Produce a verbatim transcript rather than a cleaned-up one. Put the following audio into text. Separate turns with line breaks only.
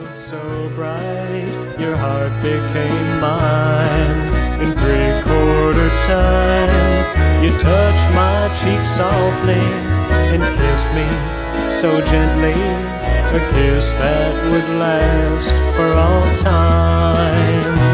sparkled so bright, your heart became mine. In three-quarter time, you touched my cheek softly and kissed me so gently, a kiss that would last for all time.